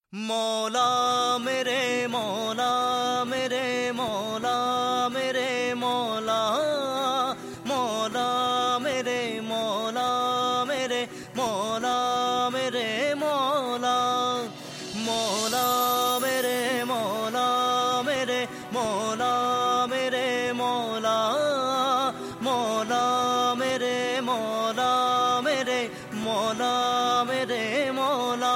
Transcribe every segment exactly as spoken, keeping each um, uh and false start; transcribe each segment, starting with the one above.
मौला मेरे मौला मेरे मौला मेरे मौला मौला मेरे मौला मेरे मौला मेरे मौला मौला मेरे मौला मेरे मौला मेरे मौला मौला मेरे मौला मेरे मौला मेरे मौला।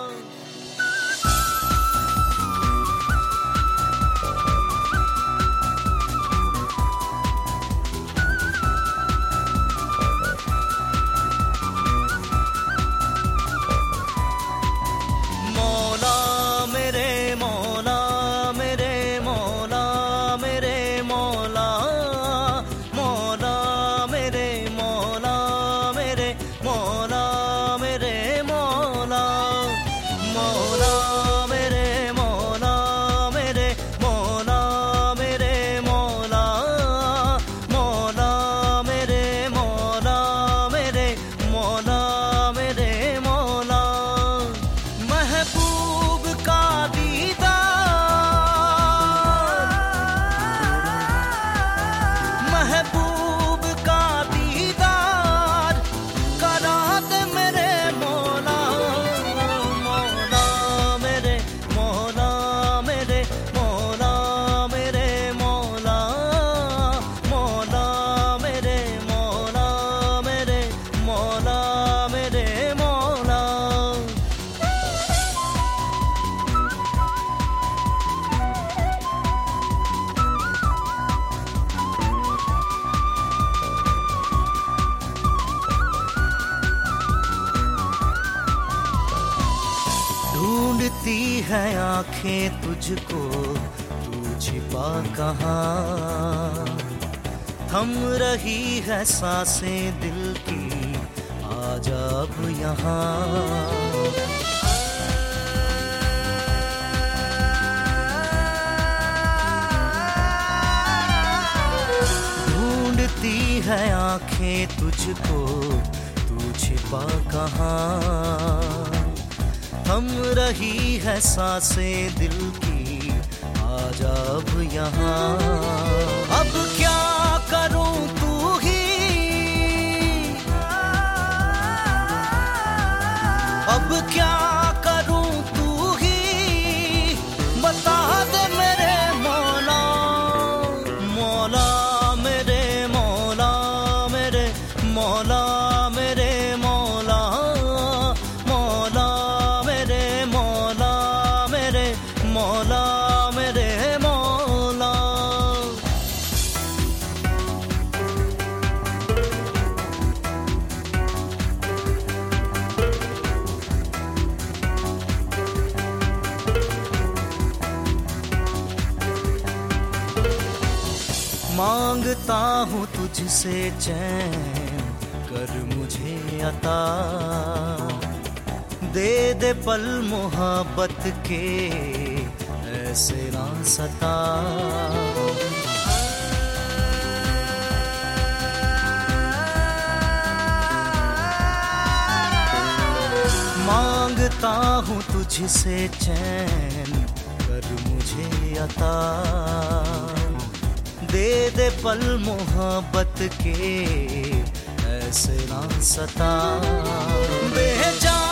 महबूब का दीदार करा दे मेरे मौला मौला मेरे मौला मेरे मौला मेरे मौला मौला मेरे मौला मेरे मौला मेरे मौला। ढूंढती है आंखें तुझको, तू छिपा कहाँ? थम रही है सांसें दिल की, आजा अब यहाँ। ढूंढती है आंखें तुझको, तू छिपा कहाँ? थम रही है सांसें दिल की, आजा अब यहाँ। अब क्या करूं तू ही, अब क्या करूं तू ही, बता दे मेरे मौला मौला मेरे मौला मेरे मौला मेरे मौला मौला मौला मेरे मौला। मांगता हूँ तुझसे चैन, कर मुझे अता, दे दे पल मोहब्बत के, ऐसे ना सता। मांगता हूँ तुझसे चैन, कर मुझे अता, दे दे पल मोहब्बत के, ऐसे ना सता। बेजा